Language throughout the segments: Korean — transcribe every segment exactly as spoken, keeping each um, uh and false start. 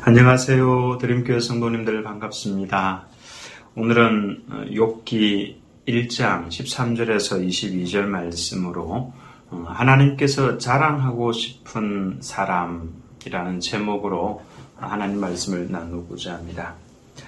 안녕하세요. 드림교회 성도님들 반갑습니다. 오늘은 욥기 일 장 십삼 절에서 이십이 절 말씀으로 하나님께서 자랑하고 싶은 사람이라는 제목으로 하나님 말씀을 나누고자 합니다.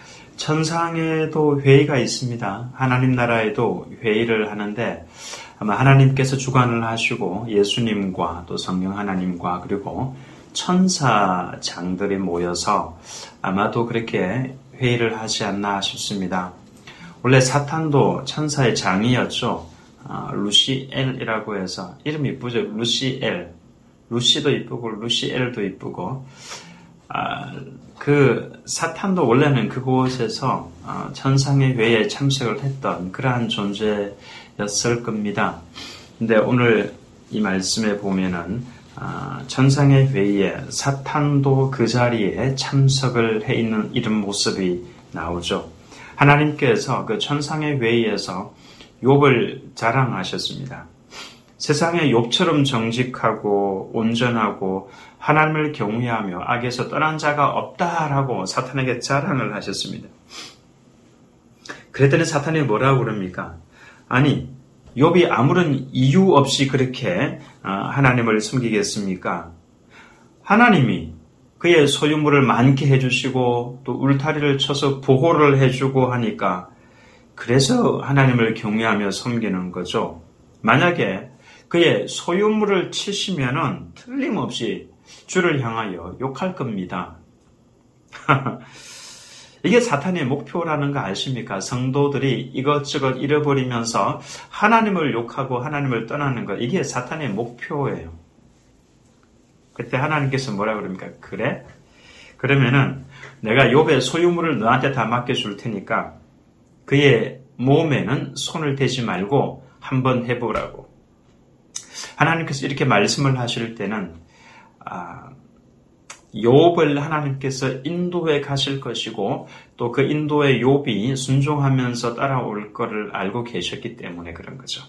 천상에도 회의가 있습니다. 하나님 나라에도 회의를 하는데 아마 하나님께서 주관을 하시고 예수님과 또 성령 하나님과 그리고 천사장들이 모여서 아마도 그렇게 회의를 하지 않나 싶습니다. 원래 사탄도 천사의 장이었죠. 아, 루시엘이라고 해서 이름 이쁘죠. 루시엘. 루시도 이쁘고 루시엘도 이쁘고 아, 그 사탄도 원래는 그곳에서 아, 천상의 회의에 참석을 했던 그러한 존재였을 겁니다. 근데 오늘 이 말씀에 보면은 아, 천상의 회의에 사탄도 그 자리에 참석을 해 있는 이런 모습이 나오죠. 하나님께서 그 천상의 회의에서 욥을 자랑하셨습니다. 세상에 욥처럼 정직하고 온전하고 하나님을 경외하며 악에서 떠난 자가 없다라고 사탄에게 자랑을 하셨습니다. 그랬더니 사탄이 뭐라고 그럽니까? 아니 욥이 아무런 이유 없이 그렇게 하나님을 섬기겠습니까? 하나님이 그의 소유물을 많게 해주시고 또 울타리를 쳐서 보호를 해주고 하니까 그래서 하나님을 경외하며 섬기는 거죠. 만약에 그의 소유물을 치시면은 틀림없이 주를 향하여 욕할 겁니다. 이게 사탄의 목표라는 거 아십니까? 성도들이 이것저것 잃어버리면서 하나님을 욕하고 하나님을 떠나는 것, 이게 사탄의 목표예요. 그때 하나님께서 뭐라 그럽니까? 그래? 그러면은 내가 욥의 소유물을 너한테 다 맡겨줄 테니까 그의 몸에는 손을 대지 말고 한번 해보라고. 하나님께서 이렇게 말씀을 하실 때는 아, 욥을 하나님께서 인도해 가실 것이고 또 그 인도에 욥이 순종하면서 따라올 것을 알고 계셨기 때문에 그런 거죠.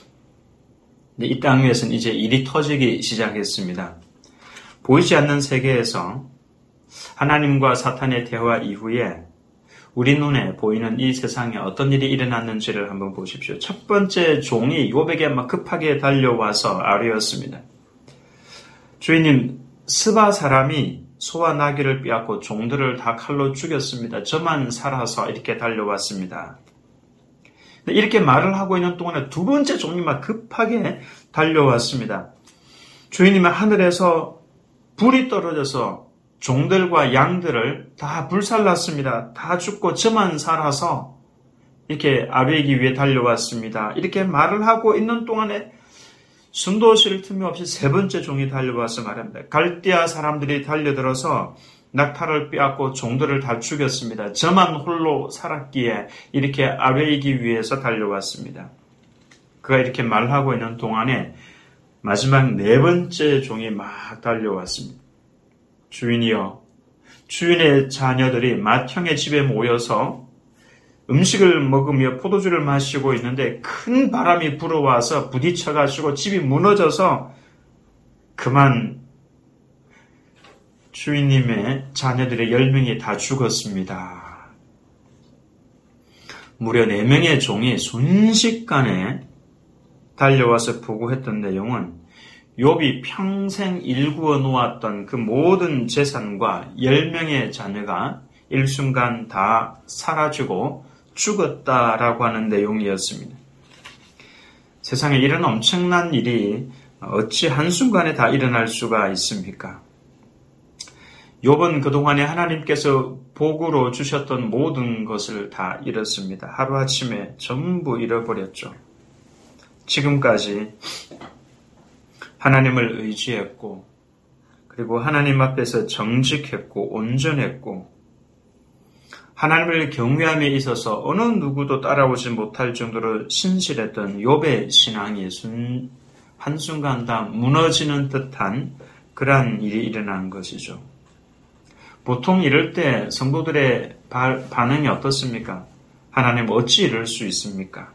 이 땅 위에서는 이제 일이 터지기 시작했습니다. 보이지 않는 세계에서 하나님과 사탄의 대화 이후에 우리 눈에 보이는 이 세상에 어떤 일이 일어났는지를 한번 보십시오. 첫 번째 종이 욥에게 막 급하게 달려와서 아뢰었습니다. 주인님, 스바 사람이 소와 나귀를 빼앗고 종들을 다 칼로 죽였습니다. 저만 살아서 이렇게 달려왔습니다. 이렇게 말을 하고 있는 동안에 두 번째 종이 막 급하게 달려왔습니다. 주인님은 하늘에서 불이 떨어져서 종들과 양들을 다 불살랐습니다. 다 죽고 저만 살아서 이렇게 아뢰기 위해 달려왔습니다. 이렇게 말을 하고 있는 동안에 숨도 쉴 틈이 없이 세 번째 종이 달려와서 말합니다. 갈대아 사람들이 달려들어서 낙타를 빼앗고 종들을 다 죽였습니다. 저만 홀로 살았기에 이렇게 아뢰이기 위해서 달려왔습니다. 그가 이렇게 말하고 있는 동안에 마지막 네 번째 종이 막 달려왔습니다. 주인이여, 주인의 자녀들이 맏형의 집에 모여서 음식을 먹으며 포도주를 마시고 있는데 큰 바람이 불어와서 부딪혀가지고 집이 무너져서 그만 주인님의 자녀들의 열 명이 다 죽었습니다. 무려 네 명의 종이 순식간에 달려와서 보고했던 내용은 욥이 평생 일구어 놓았던 그 모든 재산과 열 명의 자녀가 일순간 다 사라지고 죽었다라고 하는 내용이었습니다. 세상에 이런 엄청난 일이 어찌 한순간에 다 일어날 수가 있습니까? 욥은 그동안에 하나님께서 복으로 주셨던 모든 것을 다 잃었습니다. 하루아침에 전부 잃어버렸죠. 지금까지 하나님을 의지했고 그리고 하나님 앞에서 정직했고 온전했고 하나님을 경외함에 있어서 어느 누구도 따라오지 못할 정도로 신실했던 욥의 신앙이 순, 한순간 다 무너지는 듯한 그러한 일이 일어난 것이죠. 보통 이럴 때 성도들의 바, 반응이 어떻습니까? 하나님 어찌 이럴 수 있습니까?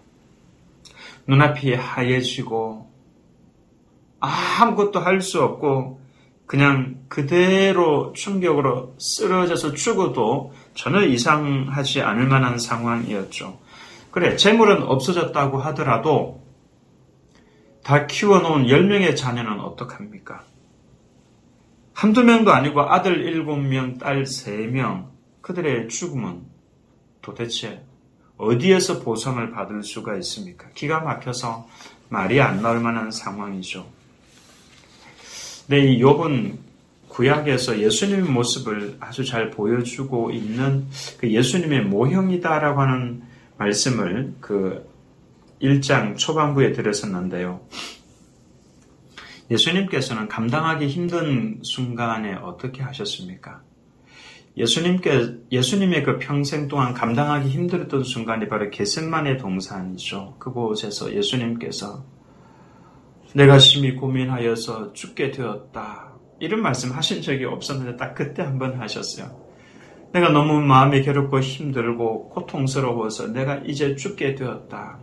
눈앞이 하얘지고 아무것도 할 수 없고 그냥 그대로 충격으로 쓰러져서 죽어도 전혀 이상하지 않을 만한 상황이었죠. 그래, 재물은 없어졌다고 하더라도 다 키워놓은 열 명의 자녀는 어떡합니까? 한두 명도 아니고 아들 일곱 명, 딸 세 명, 그들의 죽음은 도대체 어디에서 보상을 받을 수가 있습니까? 기가 막혀서 말이 안 나올 만한 상황이죠. 네, 이 욥은 구약에서 예수님의 모습을 아주 잘 보여주고 있는 그 예수님의 모형이다라고 하는 말씀을 그 일 장 초반부에 들었었는데요. 예수님께서는 감당하기 힘든 순간에 어떻게 하셨습니까? 예수님께, 예수님의 그 평생 동안 감당하기 힘들었던 순간이 바로 겟세마네 동산이죠. 그곳에서 예수님께서 내가 심히 고민하여서 죽게 되었다. 이런 말씀 하신 적이 없었는데 딱 그때 한번 하셨어요. 내가 너무 마음이 괴롭고 힘들고 고통스러워서 내가 이제 죽게 되었다.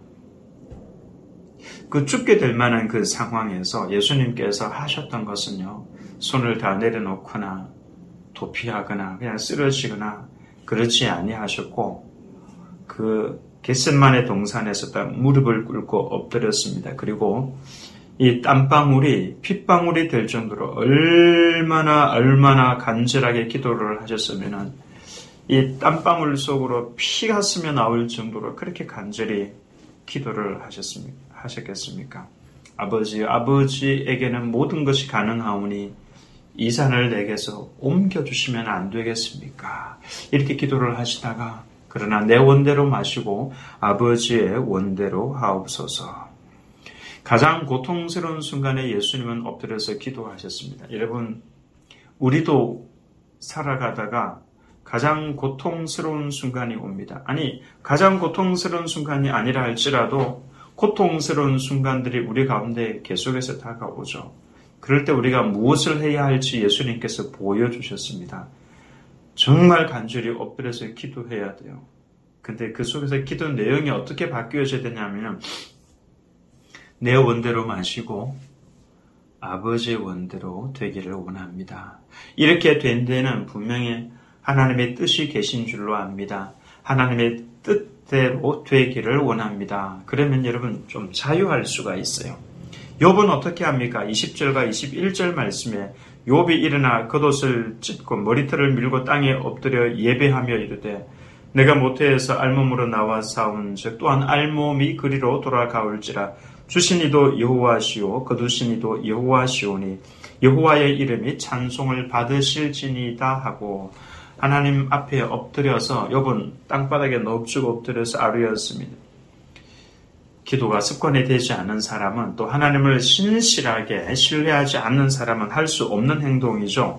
그 죽게 될 만한 그 상황에서 예수님께서 하셨던 것은요. 손을 다 내려놓거나 도피하거나 그냥 쓰러지거나 그렇지 아니하셨고 그 겟세마네 동산에서 딱 무릎을 꿇고 엎드렸습니다. 그리고 이 땀방울이 핏방울이 될 정도로 얼마나 얼마나 간절하게 기도를 하셨으면은 이 땀방울 속으로 피가 스며 나올 정도로 그렇게 간절히 기도를 하셨습니까? 하셨겠습니까? 아버지, 아버지에게는 모든 것이 가능하오니 이 산을 내게서 옮겨주시면 안 되겠습니까? 이렇게 기도를 하시다가 그러나 내 원대로 마시고 아버지의 원대로 하옵소서. 가장 고통스러운 순간에 예수님은 엎드려서 기도하셨습니다. 여러분, 우리도 살아가다가 가장 고통스러운 순간이 옵니다. 아니, 가장 고통스러운 순간이 아니라 할지라도 고통스러운 순간들이 우리 가운데 계속해서 다가오죠. 그럴 때 우리가 무엇을 해야 할지 예수님께서 보여주셨습니다. 정말 간절히 엎드려서 기도해야 돼요. 근데 그 속에서 기도 내용이 어떻게 바뀌어져야 되냐면 내 원대로 마시고 아버지의 원대로 되기를 원합니다. 이렇게 된 데는 분명히 하나님의 뜻이 계신 줄로 압니다. 하나님의 뜻대로 되기를 원합니다. 그러면 여러분 좀 자유할 수가 있어요. 욥은 어떻게 합니까? 이십 절과 이십일 절 말씀에 욥이 일어나 겉옷을 찢고 머리털을 밀고 땅에 엎드려 예배하며 이르되 내가 모태에서 알몸으로 나와 싸운 즉 또한 알몸이 그리로 돌아가올지라 주신 이도 여호와시오 거두신 이도 여호와시오니 여호와의 이름이 찬송을 받으실지니이다 하고 하나님 앞에 엎드려서 욥은 땅바닥에 넙죽 엎드려서 아뢰었습니다. 기도가 습관이 되지 않은 사람은 또 하나님을 신실하게 신뢰하지 않는 사람은 할 수 없는 행동이죠.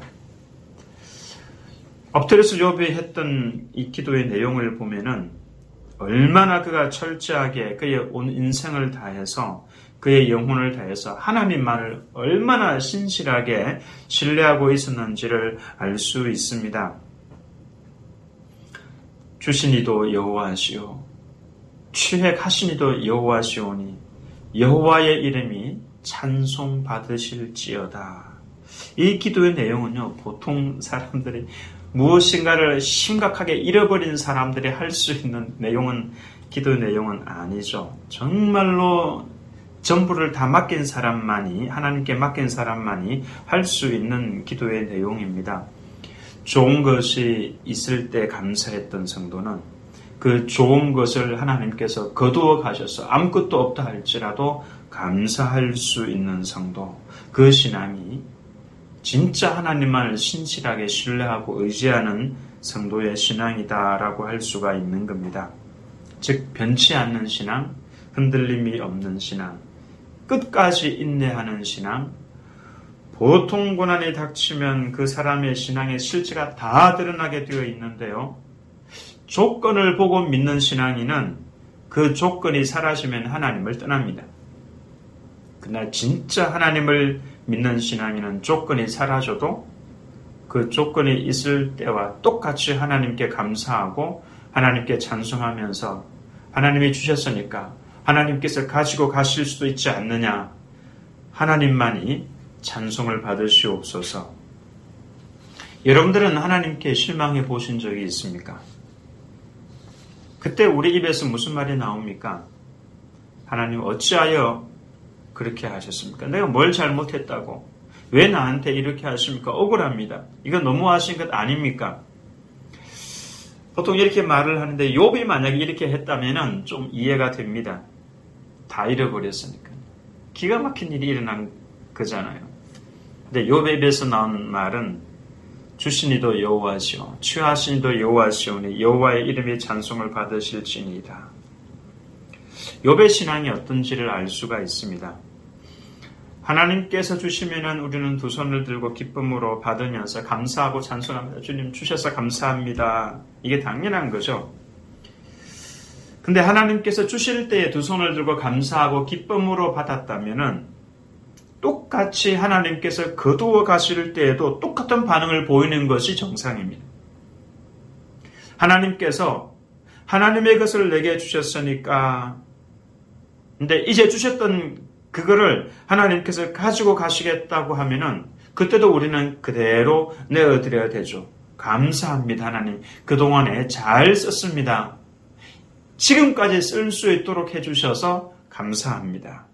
엎드려서 욥이 했던 이 기도의 내용을 보면은 얼마나 그가 철저하게 그의 온 인생을 다해서 그의 영혼을 다해서 하나님만을 얼마나 신실하게 신뢰하고 있었는지를 알 수 있습니다. 주신 이도 여호와시오 취획하신 이도 여호와시오니 여호와의 이름이 찬송 받으실지어다. 이 기도의 내용은요, 보통 사람들이 무엇인가를 심각하게 잃어버린 사람들이 할 수 있는 내용은 기도의 내용은 아니죠. 정말로 전부를 다 맡긴 사람만이 하나님께 맡긴 사람만이 할 수 있는 기도의 내용입니다. 좋은 것이 있을 때 감사했던 성도는 그 좋은 것을 하나님께서 거두어 가셔서 아무것도 없다 할지라도 감사할 수 있는 성도, 그 신앙이 진짜 하나님만을 신실하게 신뢰하고 의지하는 성도의 신앙이다라고 할 수가 있는 겁니다. 즉 변치 않는 신앙, 흔들림이 없는 신앙, 끝까지 인내하는 신앙, 보통 고난이 닥치면 그 사람의 신앙의 실체가 다 드러나게 되어 있는데요. 조건을 보고 믿는 신앙인은 그 조건이 사라지면 하나님을 떠납니다. 그러나 진짜 하나님을 믿는 신앙인은 조건이 사라져도 그 조건이 있을 때와 똑같이 하나님께 감사하고 하나님께 찬송하면서 하나님이 주셨으니까 하나님께서 가지고 가실 수도 있지 않느냐. 하나님만이 찬송을 받으시옵소서. 여러분들은 하나님께 실망해 보신 적이 있습니까? 그때 우리 입에서 무슨 말이 나옵니까? 하나님 어찌하여 그렇게 하셨습니까? 내가 뭘 잘못했다고? 왜 나한테 이렇게 하십니까? 억울합니다. 이거 너무하신 것 아닙니까? 보통 이렇게 말을 하는데 욥이 만약에 이렇게 했다면 좀 이해가 됩니다. 다 잃어버렸으니까. 기가 막힌 일이 일어난 거잖아요. 근데 욥의 입에서 나온 말은 주신이도 여호와시오 취하신이도 여호와시오니 여호와의 이름이 찬송을 받으실지니이다. 욥의 신앙이 어떤지를 알 수가 있습니다. 하나님께서 주시면은 우리는 두 손을 들고 기쁨으로 받으면서 감사하고 찬송합니다. 주님 주셔서 감사합니다. 이게 당연한 거죠. 근데 하나님께서 주실 때에 두 손을 들고 감사하고 기쁨으로 받았다면은 똑같이 하나님께서 거두어 가실 때에도 똑같은 반응을 보이는 것이 정상입니다. 하나님께서 하나님의 것을 내게 주셨으니까 근데 이제 주셨던 그거를 하나님께서 가지고 가시겠다고 하면은 그때도 우리는 그대로 내어드려야 되죠. 감사합니다 하나님. 그동안에 잘 썼습니다. 지금까지 쓸 수 있도록 해주셔서 감사합니다.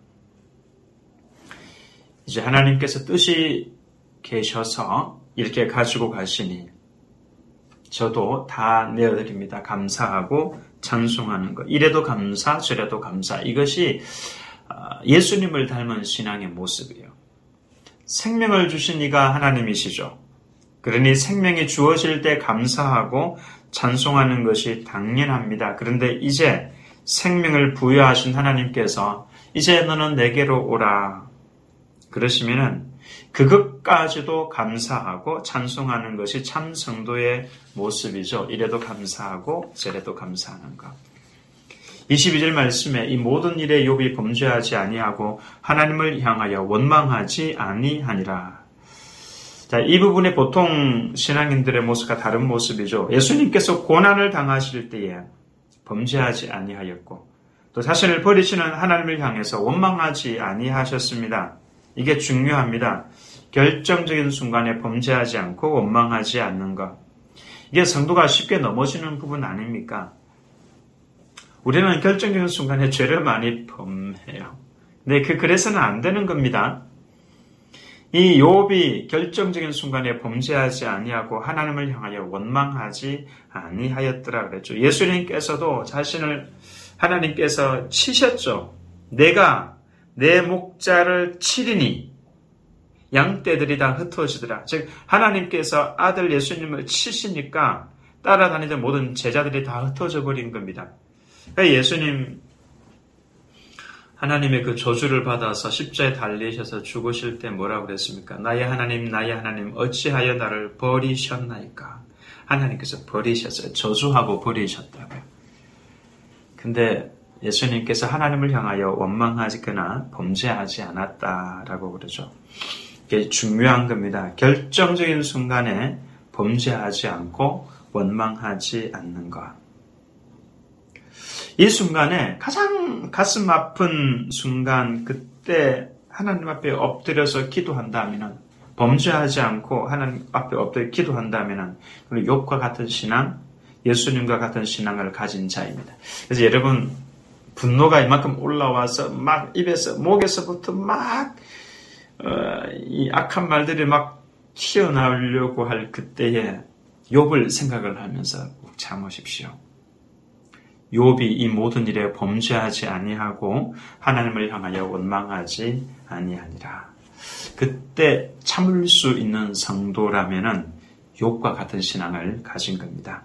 이제 하나님께서 뜻이 계셔서 이렇게 가지고 가시니 저도 다 내어드립니다. 감사하고 찬송하는 것. 이래도 감사, 저래도 감사. 이것이 예수님을 닮은 신앙의 모습이에요. 생명을 주신 이가 하나님이시죠. 그러니 생명이 주어질 때 감사하고 찬송하는 것이 당연합니다. 그런데 이제 생명을 부여하신 하나님께서 이제 너는 내게로 오라. 그러시면은 그것까지도 감사하고 찬송하는 것이 참 성도의 모습이죠. 이래도 감사하고 저래도 감사하는 것. 이십이 절 말씀에 이 모든 일에 욥이 범죄하지 아니하고 하나님을 향하여 원망하지 아니하니라. 자, 이 부분에 보통 신앙인들의 모습과 다른 모습이죠. 예수님께서 고난을 당하실 때에 범죄하지 아니하였고 또 자신을 버리시는 하나님을 향해서 원망하지 아니하셨습니다. 이게 중요합니다. 결정적인 순간에 범죄하지 않고 원망하지 않는 것. 이게 성도가 쉽게 넘어지는 부분 아닙니까? 우리는 결정적인 순간에 죄를 많이 범해요. 근데 그 그래서는 안 되는 겁니다. 이 욥이 결정적인 순간에 범죄하지 아니하고 하나님을 향하여 원망하지 아니하였더라 그랬죠. 예수님께서도 자신을 하나님께서 치셨죠. 내가 내 목자를 치리니 양떼들이 다 흩어지더라. 즉 하나님께서 아들 예수님을 치시니까 따라다니던 모든 제자들이 다 흩어져 버린 겁니다. 그러니까 예수님 하나님의 그 저주를 받아서 십자에 달리셔서 죽으실 때 뭐라고 그랬습니까? 나의 하나님 나의 하나님 어찌하여 나를 버리셨나이까? 하나님께서 버리셨어요. 저주하고 버리셨다고요. 근데 예수님께서 하나님을 향하여 원망하거나 범죄하지 않았다라고 그러죠. 이게 중요한 겁니다. 결정적인 순간에 범죄하지 않고 원망하지 않는 것. 이 순간에 가장 가슴 아픈 순간, 그때 하나님 앞에 엎드려서 기도한다면, 범죄하지 않고 하나님 앞에 엎드려 기도한다면 우리 욥과 같은 신앙, 예수님과 같은 신앙을 가진 자입니다. 그래서 여러분 분노가 이만큼 올라와서 막 입에서 목에서부터 막 어, 이 악한 말들이 막 튀어나오려고 할 그때에 욥을 생각을 하면서 꼭 참으십시오. 욥이 이 모든 일에 범죄하지 아니하고 하나님을 향하여 원망하지 아니하니라. 그때 참을 수 있는 성도라면은 욥과 같은 신앙을 가진 겁니다.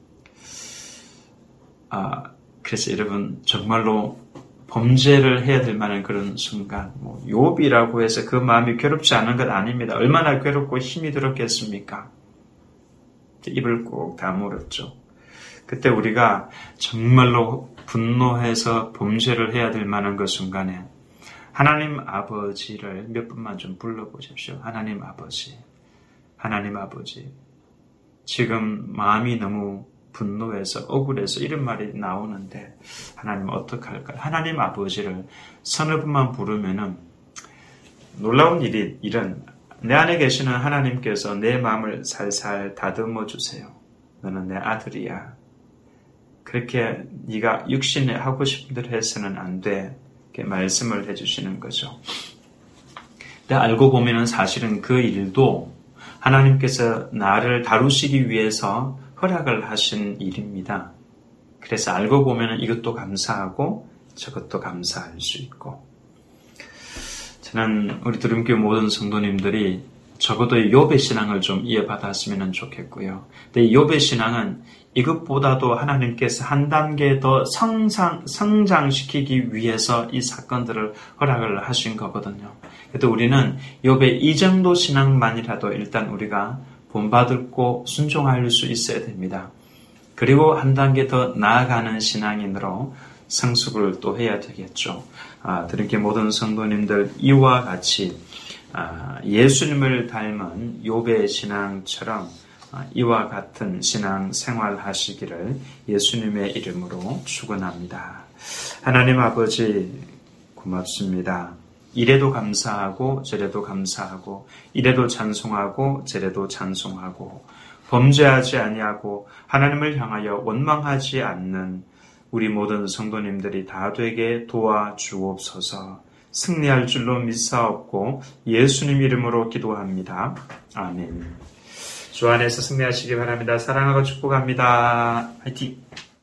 아, 그래서 여러분 정말로 범죄를 해야 될 만한 그런 순간, 뭐 욥이라고 해서 그 마음이 괴롭지 않은 것 아닙니다. 얼마나 괴롭고 힘이 들었겠습니까? 입을 꼭 다물었죠. 그때 우리가 정말로 분노해서 범죄를 해야 될 만한 그 순간에 하나님 아버지를 몇 분만 좀 불러보십시오. 하나님 아버지, 하나님 아버지, 지금 마음이 너무 분노해서 억울해서 이런 말이 나오는데 하나님 어떡할까요? 하나님 아버지를 서너 분만 부르면은 놀라운 일이, 일은 내 안에 계시는 하나님께서 내 마음을 살살 다듬어 주세요. 너는 내 아들이야. 그렇게 네가 육신에 하고 싶은 대로 해서는 안 돼. 이렇게 말씀을 해주시는 거죠. 근데 알고 보면은 사실은 그 일도 하나님께서 나를 다루시기 위해서 허락을 하신 일입니다. 그래서 알고 보면은 이것도 감사하고 저것도 감사할 수 있고. 저는 우리 드림교회 모든 성도님들이 적어도 욥의 신앙을 좀 이어받았으면 좋겠고요. 근데 욥의 신앙은 이것보다도 하나님께서 한 단계 더 성장, 성장시키기 위해서 이 사건들을 허락을 하신 거거든요. 그래도 우리는 욥의 이 정도 신앙만이라도 일단 우리가 본받고 순종할 수 있어야 됩니다. 그리고 한 단계 더 나아가는 신앙인으로 성숙을 또 해야 되겠죠. 아, 그렇게 모든 성도님들 이와 같이 아, 예수님을 닮은 욥의 신앙처럼 아, 이와 같은 신앙 생활하시기를 예수님의 이름으로 축원합니다. 하나님 아버지 고맙습니다. 이래도 감사하고 저래도 감사하고 이래도 찬송하고 저래도 찬송하고 범죄하지 아니하고 하나님을 향하여 원망하지 않는 우리 모든 성도님들이 다 되게 도와주옵소서. 승리할 줄로 믿사옵고 예수님 이름으로 기도합니다. 아멘. 주 안에서 승리하시기 바랍니다. 사랑하고 축복합니다. 화이팅!